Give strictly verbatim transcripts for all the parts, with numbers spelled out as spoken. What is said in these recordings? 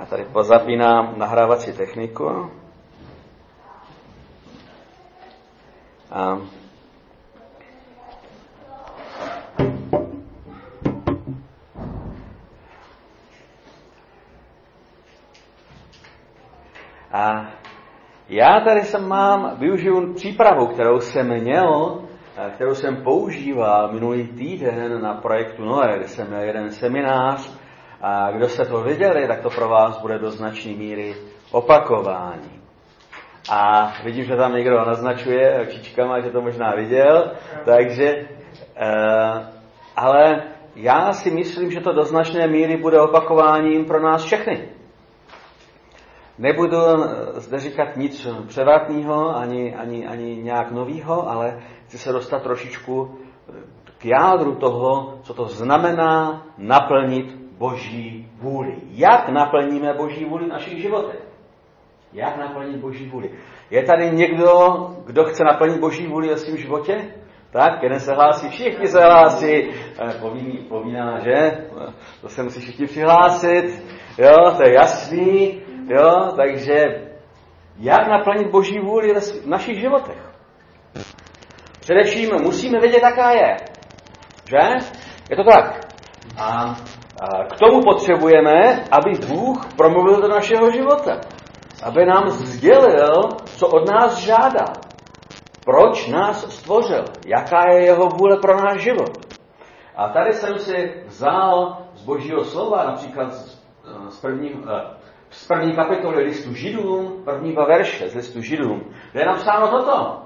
tady pozapínám nahrávací techniku. A A já tady jsem mám, využiju přípravu, kterou jsem měl, kterou jsem používal minulý týden na projektu Noé, kde jsem měl jeden seminář. A kdo se to viděli, tak to pro vás bude do značné míry opakování. A vidím, že tam někdo naznačuje očičkama, že to možná viděl, takže, uh, ale já si myslím, že to do značné míry bude opakováním pro nás všechny. Nebudu zde říkat nic převratného, ani, ani, ani nějak novýho, ale chci se dostat trošičku k jádru toho, co to znamená naplnit Boží vůli. Jak naplníme Boží vůli v našich životech? Jak naplnit Boží vůli? Je tady někdo, kdo chce naplnit Boží vůli ve svém životě? Tak, jeden se hlásí, všichni se hlásí. Povíní, povíná, že? To se musí všichni přihlásit. Jo, to je jasný. Jo, takže jak naplnit Boží vůli v našich životech? Především musíme vědět, jaká je. Že? Je to tak. A k tomu potřebujeme, aby Bůh promluvil do našeho života. Aby nám sdělil, co od nás žádá. Proč nás stvořil. Jaká je jeho vůle pro náš život. A tady jsem si vzal z Božího slova, například z první, z první kapitoly listu Židům, první dva verše z listu Židům, kde je napsáno toto.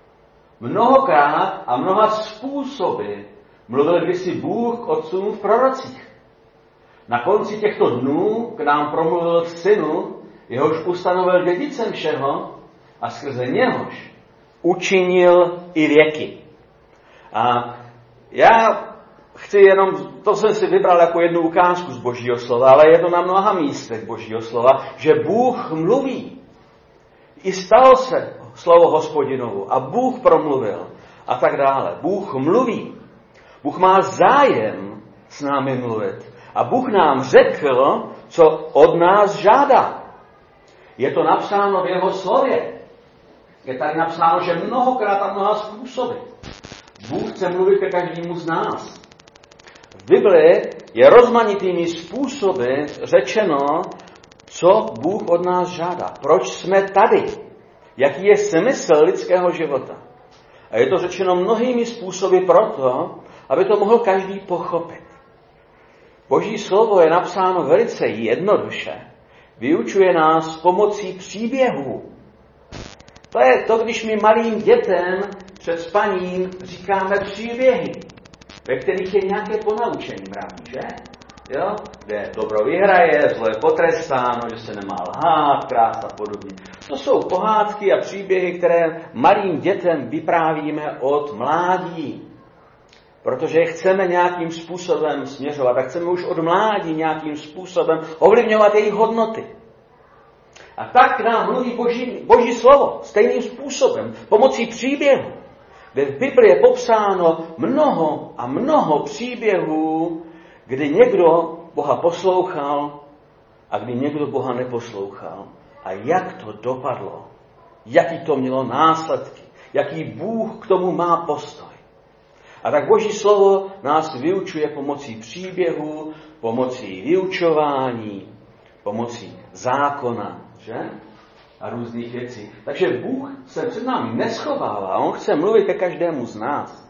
Mnohokrát a mnoha způsoby mluvil kdysi Bůh k otcům v prorocích. Na konci těchto dnů k nám promluvil v synu, jehož ustanovil dědicem všeho a skrze něhož učinil i věky. A já chci jenom, to jsem si vybral jako jednu ukázku z Božího slova, ale je to na mnoha místech Božího slova, že Bůh mluví. I stalo se slovo Hospodinovu a Bůh promluvil a tak dále. Bůh mluví. Bůh má zájem s námi mluvit. A Bůh nám řekl, co od nás žádá. Je to napsáno v jeho slově. Je tady napsáno, že mnohokrát a mnoha způsoby. Bůh chce mluvit ke každému z nás. V Biblii je rozmanitými způsoby řečeno, co Bůh od nás žádá. Proč jsme tady? Jaký je smysl lidského života? A je to řečeno mnohými způsoby proto, aby to mohl každý pochopit. Boží slovo je napsáno velice jednoduše. Vyučuje nás pomocí příběhů. To je to, když my malým dětem před spaním říkáme příběhy, ve kterých je nějaké ponaučení mraví, že? Jo? Kde dobro vyhraje, zlo je potrestáno, že se nemá lhát, krát a podobně. To jsou pohádky a příběhy, které malým dětem vyprávíme od mládí. Protože chceme nějakým způsobem směřovat a chceme už od mládí nějakým způsobem ovlivňovat jejich hodnoty. A tak nám mluví Boží, Boží slovo stejným způsobem, pomocí příběhu, kde v Biblii je popsáno mnoho a mnoho příběhů, kdy někdo Boha poslouchal a kdy někdo Boha neposlouchal. A jak to dopadlo, jaký to mělo následky, jaký Bůh k tomu má postoj. A tak Boží slovo nás vyučuje pomocí příběhu, pomocí vyučování, pomocí zákona, že? A různých věcí. Takže Bůh se před námi neschovává, on chce mluvit ke každému z nás.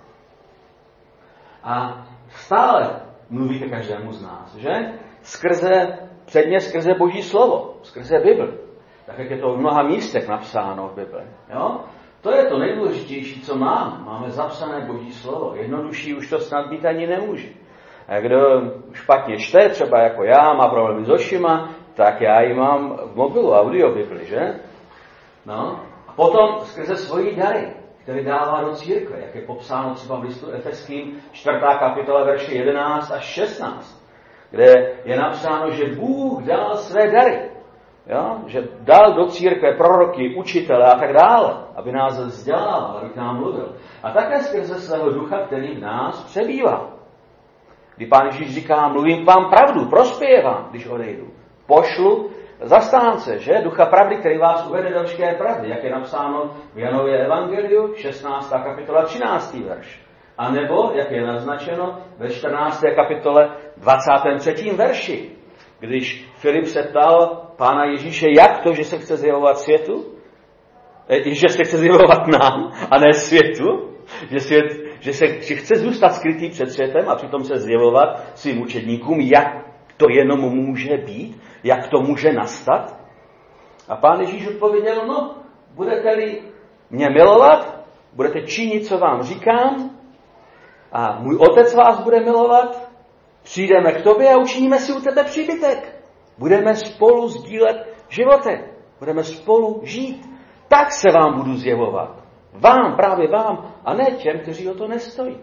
A stále mluví ke každému z nás, že? Skrze, předně skrze Boží slovo, skrze Bibli. Tak jak je to v mnoha místech napsáno v Bibli, jo? To je to nejdůležitější, co mám. Máme zapsané Boží slovo. Jednodušší už to snad být ani nemůže. A kdo špatně čte, třeba jako já, má problémy s očima, tak já ji mám v mobilu, audiobibli, že? No. A potom skrze svoji dary, které dává do církve, jak je popsáno třeba v listu Efeským, čtvrtá kapitola, verše jedenáct až šestnáct, kde je napsáno, že Bůh dal své dary. Jo? Že dal do církve proroky, učitele a tak dále, aby nás vzdělával, aby k nám mluvil. A také skrze svého ducha, který v nás přebývá. Kdy Pán Ježíš říká, mluvím vám pravdu, prospěje vám, když odejdu. Pošlu zastánce, že? Ducha pravdy, který vás uvede do veškeré pravdy, jak je napsáno v Janově evangeliu, šestnáctá kapitola, třináctý verš. A nebo, jak je naznačeno, ve čtrnácté kapitole, dvacátém třetím verši, když Filip se ptal Pána Ježíše, jak to, že se chce zjevovat světu, že se chce zjevovat nám a ne světu, že, svět, že, se, že chce zůstat skrytý před světem a přitom se zjevovat svým učedníkům, jak to jenom může být, jak to může nastat. A Pán Ježíš odpověděl, no, budete-li mě milovat, budete činit, co vám říkám, a můj otec vás bude milovat, přijdeme k tobě a učiníme si u tebe příbytek. Budeme spolu sdílet životek, budeme spolu žít. Tak se vám budu zjevovat. Vám, právě vám, a ne těm, kteří o to nestojí.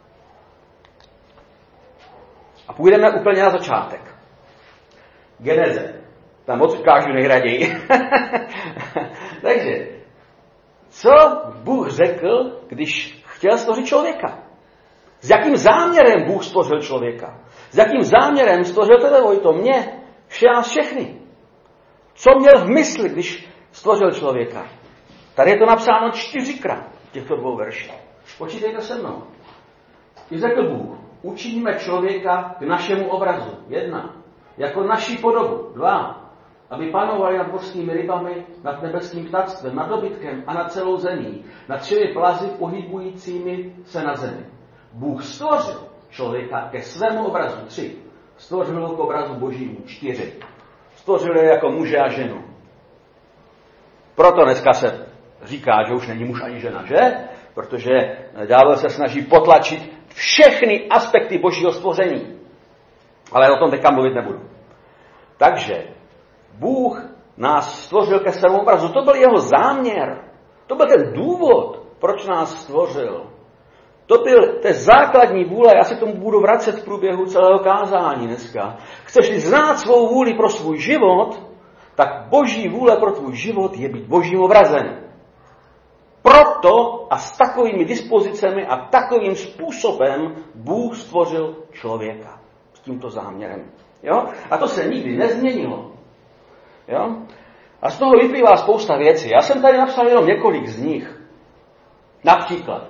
A půjdeme úplně na začátek. Geneze. Tam odkážu nejraději. Takže, co Bůh řekl, když chtěl stvořit člověka? S jakým záměrem Bůh stvořil člověka? S jakým záměrem stvořil tebe, Vojto, mě, vše nás všechny? Co měl v mysli, když stvořil člověka? Tady je to napsáno čtyřikrát v těchto dvou verších. Počítejte se mnou. I řekl Bůh, učiníme člověka k našemu obrazu. Jedna. Jako naší podobu. Dva. Aby panovali nad mořskými rybami, nad nebeským ptactvem, nad dobytkem a nad celou zemí, nad všemi plazy pohybujícími se na zemi. Bůh stvořil člověka ke svému obrazu. Tři. Stvořil ho k obrazu Božímu. Čtyři. Stvořil je jako muže a ženu. Proto dneska se říká, že už není muž ani žena, že? Protože ďábel se snaží potlačit všechny aspekty Božího stvoření. Ale o tom teďka mluvit nebudu. Takže Bůh nás stvořil ke svému obrazu. To byl jeho záměr. To byl ten důvod, proč nás stvořil. To byl ten základní vůle, já se k tomu budu vracet v průběhu celého kázání dneska. Chceš-li znát svou vůli pro svůj život, tak Boží vůle pro tvůj život je být Božím obrazem. Proto a s takovými dispozicemi a takovým způsobem Bůh stvořil člověka. S tímto záměrem. Jo? A to se nikdy nezměnilo. Jo? A z toho vyplývá spousta věcí. Já jsem tady napsal jenom několik z nich. Například.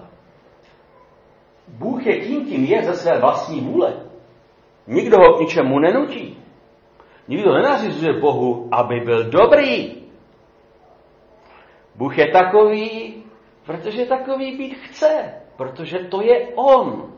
Bůh je tím, tím je ze své vlastní vůle. Nikdo ho k ničemu nenutí. Nikdo nenařizuje Bohu, aby byl dobrý. Bůh je takový, protože takový být chce. Protože to je on.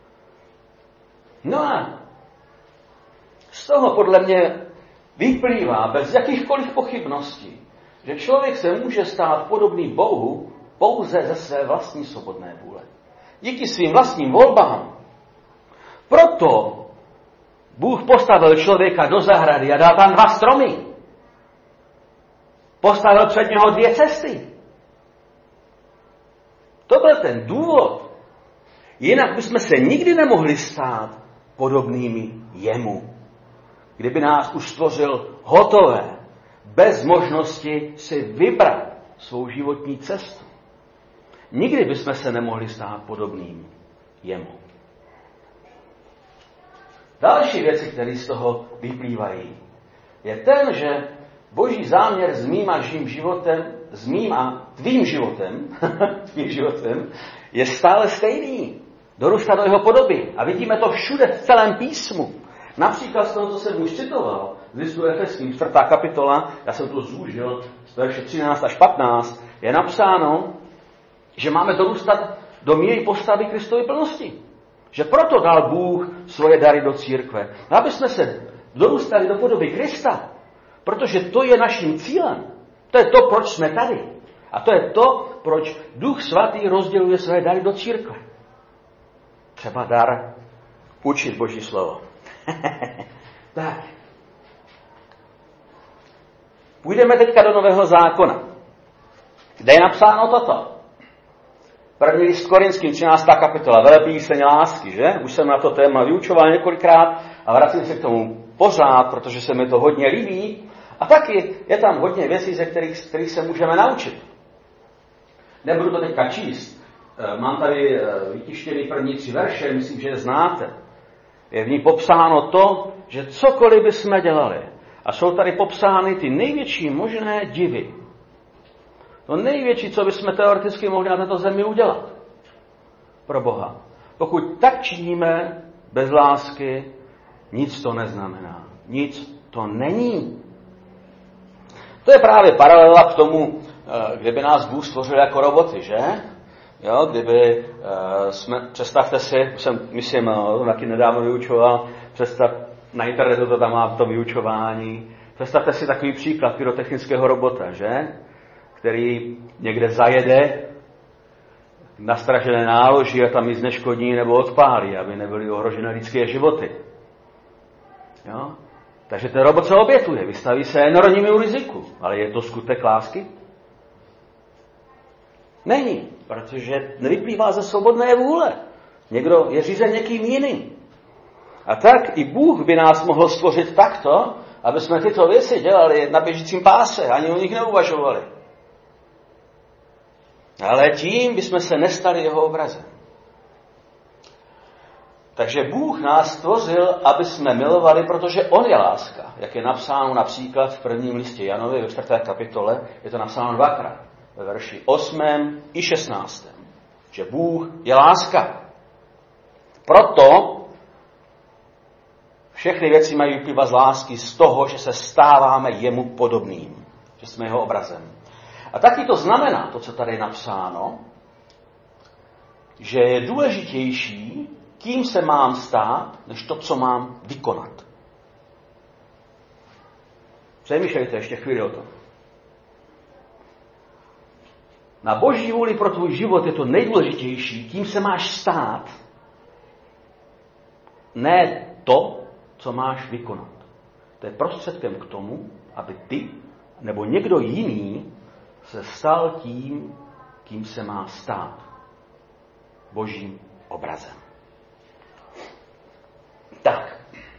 No a z toho podle mě vyplývá bez jakýchkoliv pochybností, že člověk se může stát podobný Bohu pouze ze své vlastní svobodné vůle. Díky svým vlastním volbám. Proto Bůh postavil člověka do zahrady a dal tam dva stromy. Postavil před něho dvě cesty. To byl ten důvod. Jinak bychom se nikdy nemohli stát podobnými jemu. Kdyby nás už stvořil hotové, bez možnosti si vybrat svou životní cestu. Nikdy bychom se nemohli stát podobným jemu. Další věci, které z toho vyplývají, je ten, že Boží záměr s mým a živým životem, s mým a tvým životem, tvým životem, je stále stejný. Dorůstat do jeho podoby. A vidíme to všude v celém písmu. Například z toho, co jsem už citoval, z listu Efeským, čtvrtá kapitola, já jsem to zúžil, z verše třináct až patnáct, je napsáno, že máme dorůstat do míry postavy Kristovy plnosti. Že proto dal Bůh svoje dary do církve. Aby jsme se dorůstali do podoby Krista. Protože to je naším cílem. To je to, proč jsme tady. A to je to, proč Duch Svatý rozděluje své dary do církve. Třeba dar učit Boží slovo. Tak. Půjdeme teďka do Nového zákona, kde je napsáno toto. První list Korinským, třináctá kapitola, velebíseň lásky, že? Už jsem na to téma vyučoval několikrát a vracím se k tomu pořád, protože se mi to hodně líbí. A taky je tam hodně věcí, ze kterých, z kterých se můžeme naučit. Nebudu to teďka číst. Mám tady vytištěný první tři verše, myslím, že je znáte. Je v ní popsáno to, že cokoliv bychom dělali, A jsou tady popsány ty největší možné divy. To největší, co bychom teoreticky mohli na této zemi udělat pro Boha. Pokud tak činíme bez lásky, nic to neznamená. Nic to není. To je právě paralela k tomu, kdyby nás Bůh stvořil jako roboty, že? Jo, kdyby jsme, představte si, jsem, myslím, taky nedávno vyučoval, představ, na internetu to tam má to vyučování, představte si takový příklad pyrotechnického robota, že? Který někde zajede, nastražené náloží a tam ji zneškodní nebo odpálí, aby nebyly ohrožené lidské životy. Jo? Takže ten robot se obětuje, vystaví se enormnímu riziku. Ale je to skutek lásky? Není, protože nevyplývá ze svobodné vůle. Někdo je řízen někým jiným. A tak i Bůh by nás mohl stvořit takto, aby jsme tyto věci dělali na běžícím páse, ani o nich neuvažovali. Ale tím bychom se nestali jeho obrazem. Takže Bůh nás stvořil, aby jsme milovali, protože on je láska. Jak je napsáno například v prvním listě Janovi ve čtvrté kapitole, je to napsáno dvakrát. Ve verši osmém i šestnáctém. Že Bůh je láska. Proto všechny věci mají vyplývat z lásky, z toho, že se stáváme jemu podobným. Že jsme jeho obrazem. A taky to znamená, to, co tady je napsáno, že je důležitější, kým se mám stát, než to, co mám vykonat. Přemýšlejte ještě chvíli o tom. Na Boží vůli pro tvůj život je to nejdůležitější, kým se máš stát, ne to, co máš vykonat. To je prostředkem k tomu, aby ty nebo někdo jiný se stal tím, kým se má stát. Božím obrazem. Tak.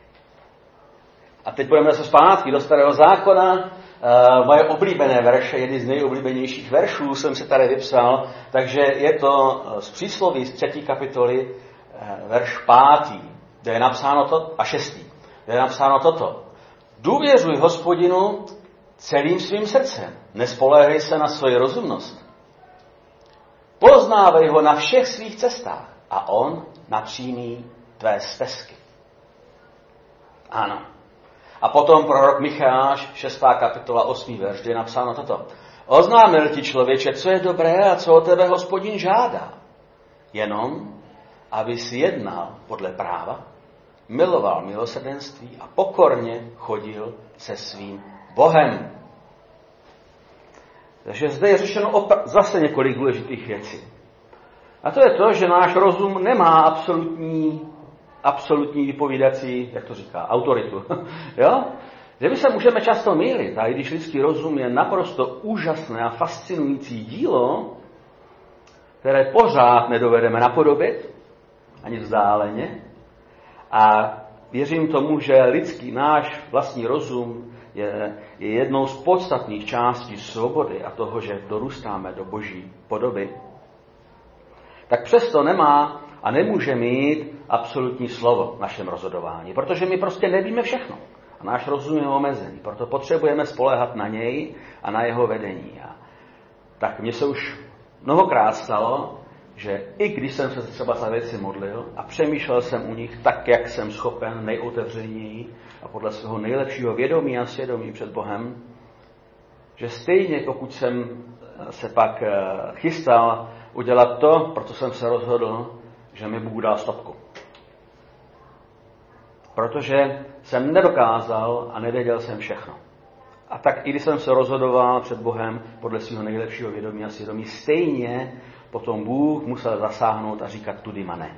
A teď budeme se zpátky do Starého zákona. Uh, moje oblíbené verše, jedny z nejoblíbenějších veršů jsem si tady vypsal, takže je to z přísloví z třetí kapitoly, uh, verš pátý, kde je napsáno to, a šestý, kde je napsáno toto. Důvěřuj Hospodinu celým svým srdcem, nespoléhej se na svoji rozumnost. Poznávej ho na všech svých cestách a on napřímí tvé stezky. Ano. A potom prorok Micháš, šestá kapitola, osmý verš, kde je napsáno toto. Oznámil ti člověče, co je dobré a co od tebe Hospodin žádá. Jenom, aby si jednal podle práva, miloval milosrdenství a pokorně chodil se svým Bohem. Takže zde je řešeno opra- zase několik důležitých věcí. A to je to, že náš rozum nemá absolutní, absolutní vypovídací, jak to říká, autoritu. Jo? Že my se můžeme často mýlit, a i když lidský rozum je naprosto úžasné a fascinující dílo, které pořád nedovedeme napodobit, ani vzdáleně, a věřím tomu, že lidský náš vlastní rozum je, je jednou z podstatných částí svobody a toho, že dorůstáme do Boží podoby, tak přesto nemá a nemůže mít absolutní slovo v našem rozhodování, protože my prostě nevíme všechno. A náš rozum je omezený, proto potřebujeme spoléhat na něj a na jeho vedení. A tak mně se už mnohokrát stalo, že i když jsem se třeba za věci modlil a přemýšlel jsem u nich tak, jak jsem schopen, nejotevřeněji a podle svého nejlepšího vědomí a svědomí před Bohem, že stejně pokud jsem se pak chystal udělat to, proto jsem se rozhodl, že mi Bůh dal stopku. Protože jsem nedokázal a nevěděl jsem všechno. A tak i když jsem se rozhodoval před Bohem podle svého nejlepšího vědomí a svědomí, stejně potom Bůh musel zasáhnout a říkat tudy mane.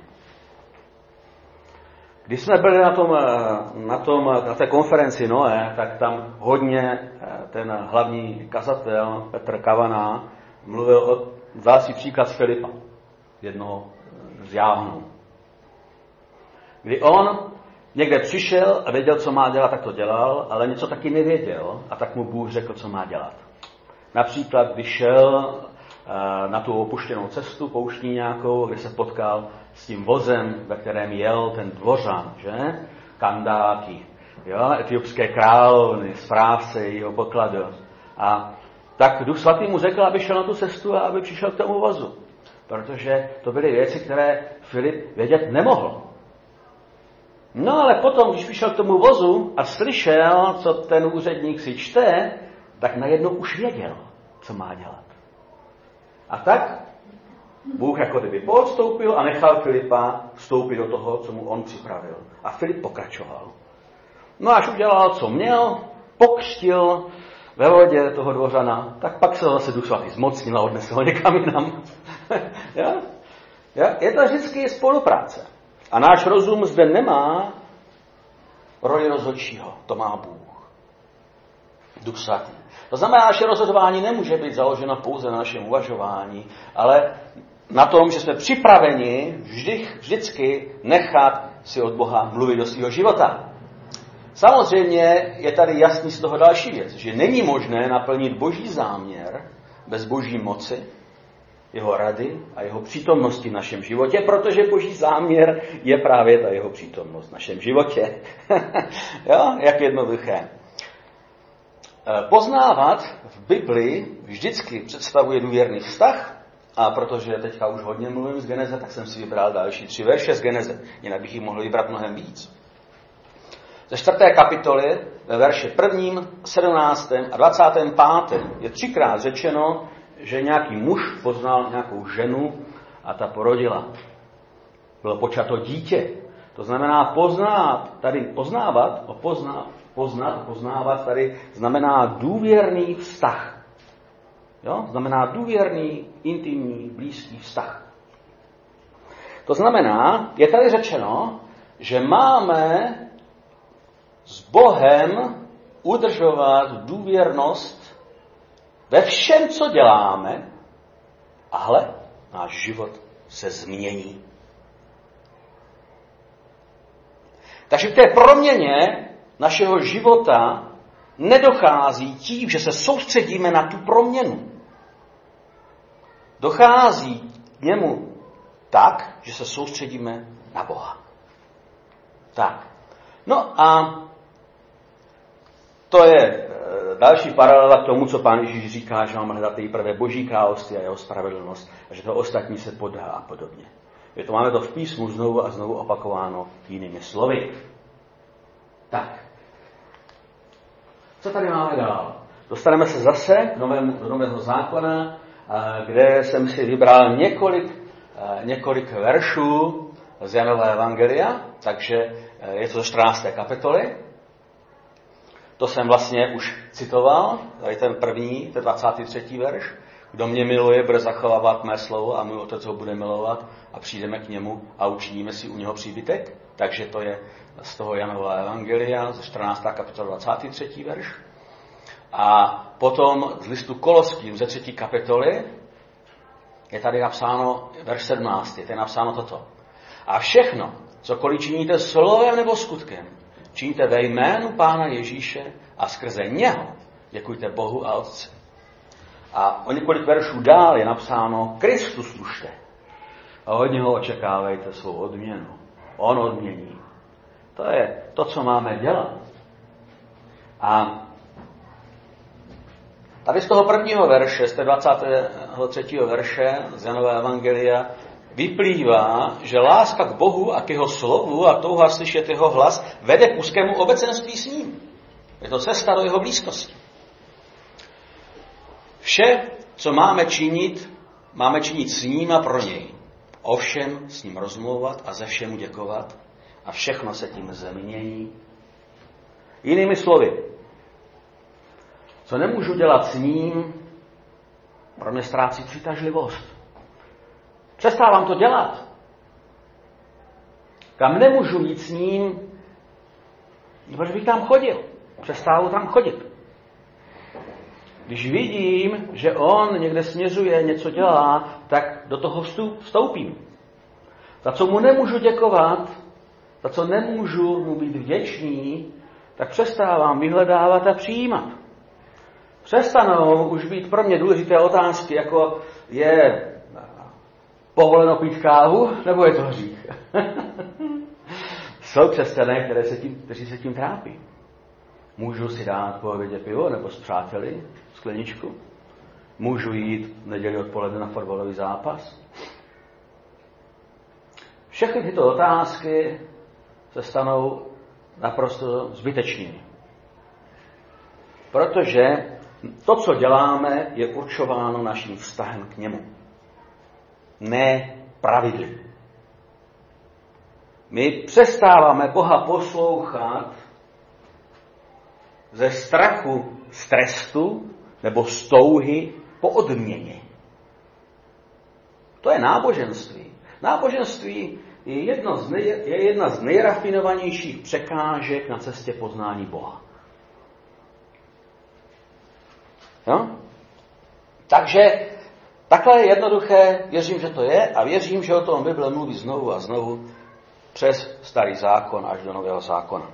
Když jsme byli na, tom, na, tom, na té konferenci Noé, tak tam hodně ten hlavní kazatel Petr Kavaná mluvil o další příklad z Filipa, jednoho z Jáhnů. Kdy on někde přišel a věděl, co má dělat, tak to dělal, ale něco taky nevěděl a tak mu Bůh řekl, co má dělat. Například, když šel na tu opuštěnou cestu pouštní nějakou, kde se potkal s tím vozem, ve kterém jel ten dvořan, že? Kandáky. jo, etiopské královny, správce jeho pokladu. A tak Duch Svatý mu řekl, aby šel na tu cestu a aby přišel k tomu vozu. Protože to byly věci, které Filip vědět nemohl. No ale potom, když přišel k tomu vozu a slyšel, co ten úředník si čte, tak najednou už věděl, co má dělat. A tak Bůh jako kdyby poodstoupil a nechal Filipa vstoupit do toho, co mu on připravil. A Filip pokračoval. No až udělal, co měl, pokřtil ve vodě toho dvořana, tak pak se zase Duch Svatý zmocnil a odnesl ho někam jinam. Ja? Ja? Je to vždycky spolupráce. A náš rozum zde nemá roli rozhodčího. To má Bůh. Duch Svatý. To znamená, že rozhodování nemůže být založeno pouze na našem uvažování, ale na tom, že jsme připraveni vždy, vždycky nechat si od Boha mluvit do svého života. Samozřejmě je tady jasný z toho další věc, že není možné naplnit Boží záměr bez Boží moci, jeho rady a jeho přítomnosti v našem životě, protože Boží záměr je právě ta jeho přítomnost v našem životě. Jo? Jak jednoduché. Poznávat v Biblii vždycky představuje důvěrný vztah, a protože teďka už hodně mluvím z Geneze, tak jsem si vybral další tři verše z Geneze, jinak bych jich mohl vybrat mnohem víc. Ze čtvrté kapitoly ve verše prvním, sedmnáctém a dvacátém pátém je třikrát řečeno, že nějaký muž poznal nějakou ženu a ta porodila. Bylo počato dítě. To znamená poznat, tady poznávat, opozna, poznat, poznávat, tady znamená důvěrný vztah. Jo? Znamená důvěrný, intimní, blízký vztah. To znamená, je tady řečeno, že máme s Bohem udržovat důvěrnost ve všem, co děláme, ale náš život se změní. Takže k té proměně našeho života nedochází tím, že se soustředíme na tu proměnu. Dochází k němu tak, že se soustředíme na Boha. Tak. No a to je další paralela k tomu, co Pán Ježíš říká, že máme hledat nejprve Boží království a jeho spravedlnost a že to ostatní se podá a podobně. Je to, máme to v písmu znovu a znovu opakováno jinými slovy. Tak. Co tady máme dál? Dostaneme se zase k novému, do nového zákona, kde jsem si vybral několik, několik veršů z Janova evangelia, takže je to ze čtrnácté kapitoly. To jsem vlastně už citoval, tady ten první, ten dvacátý třetí verš. Kdo mě miluje, bude zachovávat mé slovo a můj otec ho bude milovat a přijdeme k němu a učiníme si u něho příbytek. Takže to je z toho Janova evangelia, ze čtrnácté kapitoly dvacátý třetí verš. A potom z listu Koloským ze třetí kapitoly je tady napsáno verš sedmnáctý, je tady napsáno toto. A všechno, cokoliv činíte slovem nebo skutkem, činíte ve jménu Pána Ježíše a skrze něho děkujte Bohu a Otci. A o několik veršů dál je napsáno Kristus služte a od něho očekávejte svou odměnu. On odmění. To je to, co máme dělat. A tady z toho prvního verše, z té dvacátého třetího verše z Janova evangelia, vyplývá, že láska k Bohu a k jeho slovu a touha slyšet jeho hlas vede k úzkému obecenství s ním. Je to cesta do jeho blízkosti. Vše, co máme činit, máme činit s ním a pro něj. Ovšem s ním rozmlouvat a ze všemu děkovat a všechno se tím změní. Jinými slovy, co nemůžu dělat s ním, pro mě ztrácí přitažlivost. Přestávám to dělat. Kam nemůžu jít s ním, protože bych tam chodil. Přestávu tam chodit. Když vidím, že on někde směřuje, něco dělá, tak do toho vstoupím. Za co mu nemůžu děkovat, za co nemůžu mu být vděčný, tak přestávám vyhledávat a přijímat. Přestanou už být pro mě důležité otázky, jako je povoleno pít kávu, nebo je to hřích? jsou křesťané, které se tím, kteří se tím trápí. Můžu si dát po obědě pivo nebo s přáteli skleničku? Můžu jít v neděli odpoledne na fotbalový zápas? Všechny tyto otázky se stanou naprosto zbytečnými. Protože to, co děláme, je určováno naším vztahem k němu. Ne pravidly. My přestáváme Boha poslouchat ze strachu z trestu nebo z touhy po odměně. To je náboženství. Náboženství je, jedno z nej, je jedna z nejrafinovanějších překážek na cestě poznání Boha. No? Takže takhle jednoduché věřím, že to je a věřím, že o tom Bible mluví znovu a znovu přes Starý zákon až do Nového zákona.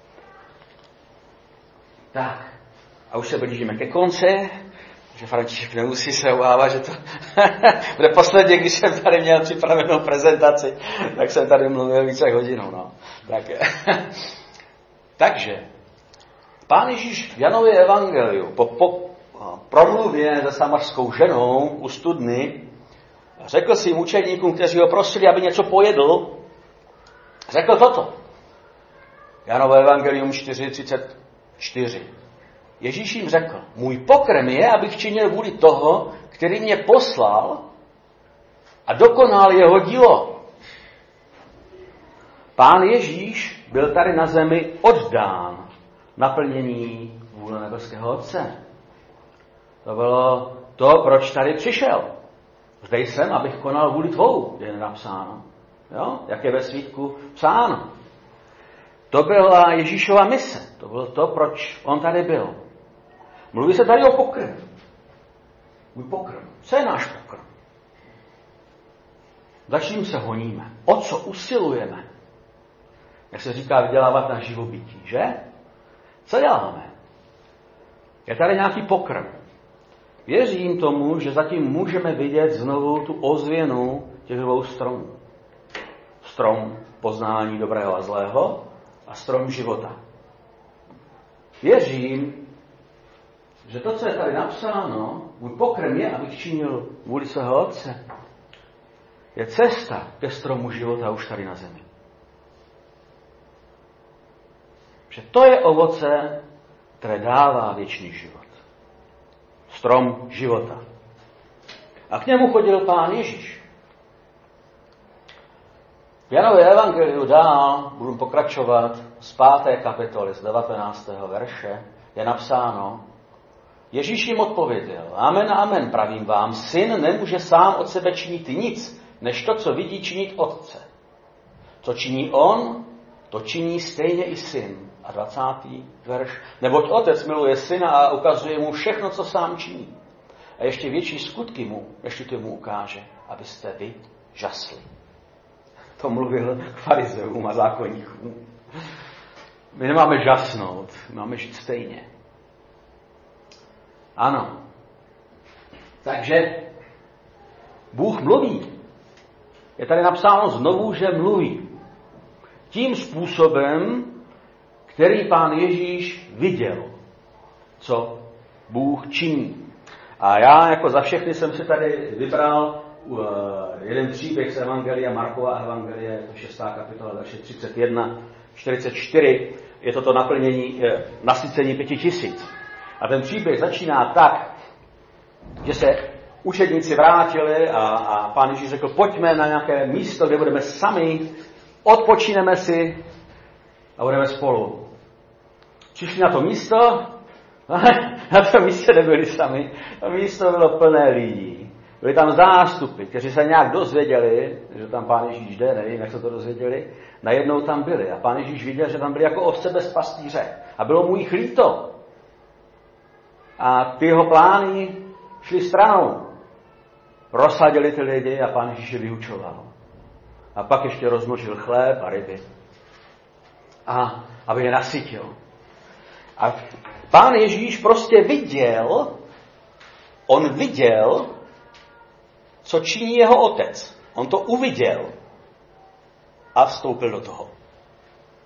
Tak, a už se blížíme ke konci, že František nemusí se obávat, že to bude posledně, když jsem tady měl připravenou prezentaci, tak jsem tady mluvil více hodinu. No. Tak, takže, Pán Ježíš v Janově evangeliu po, po promluvě se samařskou ženou u studny řekl svým učedníkům, kteří ho prosili, aby něco pojedl, řekl toto. Janové evangelium čtyři třicet čtyři. Ježíš jim řekl, můj pokrm je, abych činil vůli toho, který mě poslal a dokonal jeho dílo. Pán Ježíš byl tady na zemi oddán naplnění vůle nebeského Otce. To bylo to, proč tady přišel. Zde jsem, abych konal vůli tvou, je napsáno. Jo? Jak je ve svítku psáno. To byla Ježíšova mise. To bylo to, proč on tady byl. Mluví se tady o pokrm. Můj pokrm. Co je náš pokrm? Za čím se honíme? O co usilujeme? Jak se říká, vydělávat na živobytí, že? Co děláme? Je tady nějaký pokrm. Věřím tomu, že zatím můžeme vidět znovu tu ozvěnu těch dvou stromů. Strom poznání dobrého a zlého a strom života. Věřím, že to, co je tady napsáno, můj pokrm je, abych činil vůli svého Otce, je cesta ke stromu života už tady na zemi. Že to je ovoce, které dává věčný život. Strom života. A k němu chodil Pán Ježíš. V Janově evangeliu dál, budu pokračovat, z páté kapitoly, z devatenáctého verše, je napsáno, Ježíš jim odpověděl, amen, amen, pravím vám, syn nemůže sám od sebe činit nic, než to, co vidí činit otce. Co činí on, to činí stejně i syn. A dvacátý verš. Neboť otec miluje syna a ukazuje mu všechno, co sám činí. A ještě větší skutky mu, ještě to mu ukáže, abyste vy žasli. To mluvil k farizeům a zákonníkům. My nemáme žasnout, máme žít stejně. Ano. Takže Bůh mluví. Je tady napsáno znovu, že mluví. Tím způsobem, který Pán Ježíš viděl, co Bůh činí. A já jako za všechny jsem si tady vybral uh, jeden příběh z Evangelia, Markova Evangelie, to šestá kapitola, verše třicet jedna, čtyřicet čtyři, je to to naplnění, eh, nasycení pěti tisíc. A ten příběh začíná tak, že se učedníci vrátili a, a Pán Ježíš řekl, pojďme na nějaké místo, kde budeme sami, odpočineme si a budeme spolu. Přišli na to místo, na tom místě nebyli sami, to místo bylo plné lidí. Byli tam zástupy, kteří se nějak dozvěděli, že tam Pán Ježíš jde, nevím, jak se to dozvěděli, najednou tam byli. A Pán Ježíš viděl, že tam byli jako ovce bez pastýře. A bylo mu jich líto. A ty jeho plány šli stranou. Rozsadili ty lidi a Pán Ježíš je vyučoval. A pak ještě rozmnožil chléb a ryby. A aby je nasytil. A Pán Ježíš prostě viděl, on viděl, co činí jeho otec. On to uviděl a vstoupil do toho.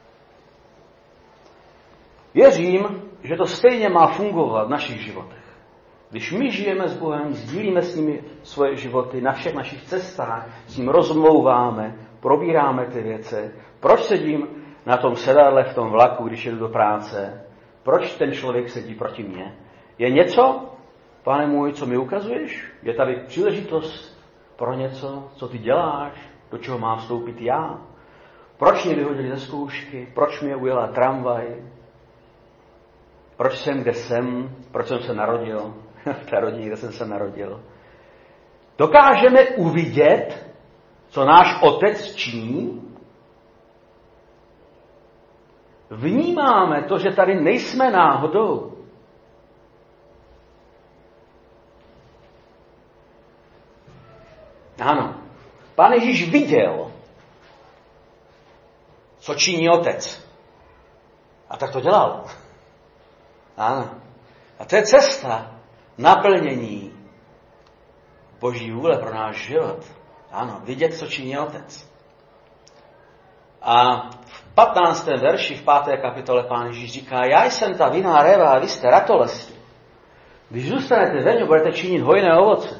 Věřím, že to stejně má fungovat v našich životech. Když my žijeme s Bohem, sdílíme s nimi svoje životy na všech našich cestách, s ním rozmlouváme, probíráme ty věci. Proč sedím na tom sedadle v tom vlaku, když jedu do práce? Proč ten člověk sedí proti mně? Je něco, Pane můj, co mi ukazuješ? Je tady příležitost pro něco, co ty děláš, do čeho mám vstoupit já? Proč mě vyhodili ze zkoušky? Proč mě ujela tramvaj? Proč jsem, kde jsem? Proč jsem se narodil? V té rodině, kde jsem se narodil. Dokážeme uvidět, co náš Otec činí? Vnímáme to, že tady nejsme náhodou. Ano. Pán Ježíš viděl, co činí Otec. A tak to dělal. Ano. A to je cesta naplnění Boží vůle pro náš život. Ano, vidět, co činí Otec. A v patnáctém verši, v páté kapitole Pán Ježíš říká, já jsem ta vinná réva a vy jste ratolesti. Když zůstanete ve mně, budete činit hojné ovoce.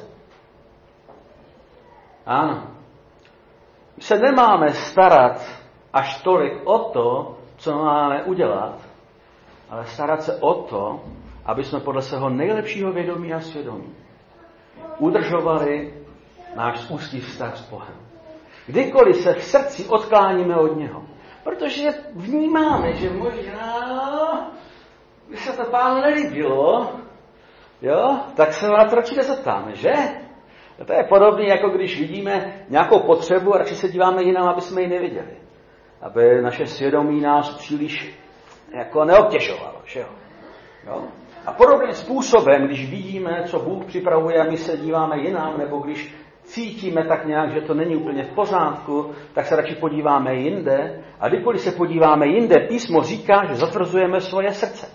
Ano. My se nemáme starat až tolik o to, co máme udělat, ale starat se o to, aby jsme podle svého nejlepšího vědomí a svědomí udržovali náš úzký vztah s Bohem. Kdykoliv se v srdci odkláníme od něho. Protože vnímáme, že možná by se to Pánu nelíbilo, jo, tak se na to radši nezeptáme, že? A to je podobné, jako když vidíme nějakou potřebu a radši se díváme jinam, aby jsme ji neviděli. Aby naše svědomí nás příliš jako neobtěžovalo, že jo? Jo? A podobným způsobem, když vidíme, co Bůh připravuje a my se díváme jinam, nebo když cítíme tak nějak, že to není úplně v pořádku, tak se radši podíváme jinde. A kdykoliv se podíváme jinde, písmo říká, že zatvrzujeme svoje srdce.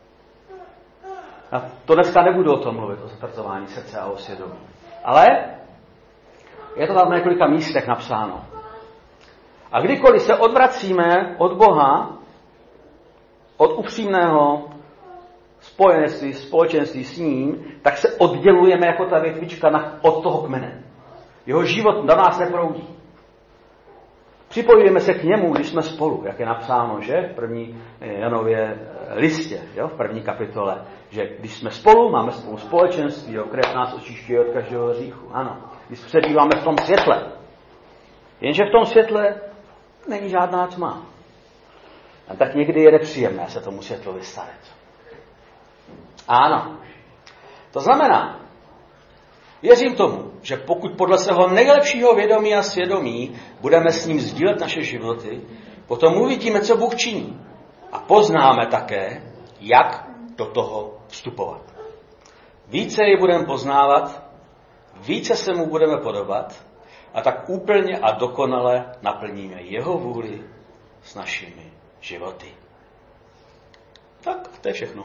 A to dneska nebudu o tom mluvit, o zatvrzování srdce a o svědomí. Ale je to tam na několika místech napsáno. A kdykoliv se odvracíme od Boha, od upřímného spojenství, společenství s ním, tak se oddělujeme jako ta větvička na, od toho kmene. Jeho život do nás neproudí. Připojujeme se k němu, když jsme spolu, jak je napsáno, že? V první Janově listě, jo? V první kapitole, že když jsme spolu, máme spolu společenství, jo? Krev nás očišťuje od každého hříchu. Ano, když přebýváme v tom světle. Jenže v tom světle není žádná tma. A tak někdy je nepříjemné se tomu světlu vystavit. Ano. To znamená, věřím tomu, že pokud podle svého nejlepšího vědomí a svědomí budeme s ním sdílet naše životy, potom uvidíme, co Bůh činí. A poznáme také, jak do toho vstupovat. Více ji budeme poznávat, více se mu budeme podobat a tak úplně a dokonale naplníme jeho vůli s našimi životy. Tak, to je všechno.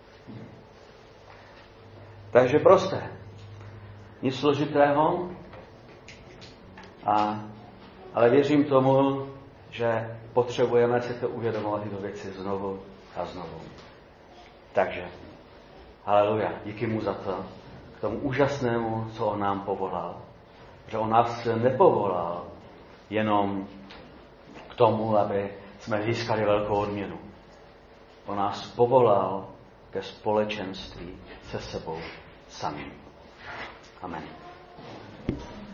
Takže prosté. Nic složitého, a, ale věřím tomu, že potřebujeme si to uvědomovat tyto věci znovu a znovu. Takže, haleluja, díky mu za to, k tomu úžasnému, co on nám povolal. Že on nás nepovolal jenom k tomu, aby jsme získali velkou odměnu. On nás povolal ke společenství se sebou samým. Amen.